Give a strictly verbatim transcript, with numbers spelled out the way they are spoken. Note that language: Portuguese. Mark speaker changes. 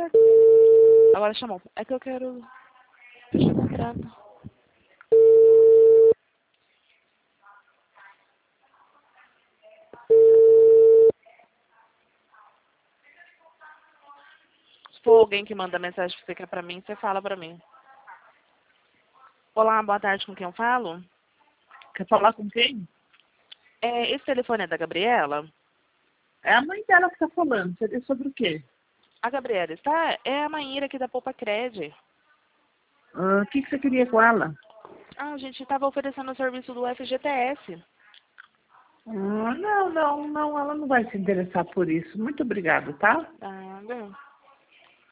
Speaker 1: certo. Agora chamou. É que eu quero... Deixa eu comprar. Se for alguém que manda mensagem que você quer pra mim, você fala pra mim. Olá, boa tarde, com quem eu falo?
Speaker 2: Quer falar com quem?
Speaker 1: É, esse telefone é da Gabriela?
Speaker 2: É a mãe dela que tá falando. Seria sobre o quê?
Speaker 1: A Gabriela está? É a Maíra aqui da Poupa Cred.
Speaker 2: Ah, O que, que você queria com ela?
Speaker 1: Ah, a gente estava oferecendo o serviço do F G T S.
Speaker 2: Ah, não, não, não, ela não vai se interessar por isso. Muito obrigado, tá?
Speaker 1: Tá,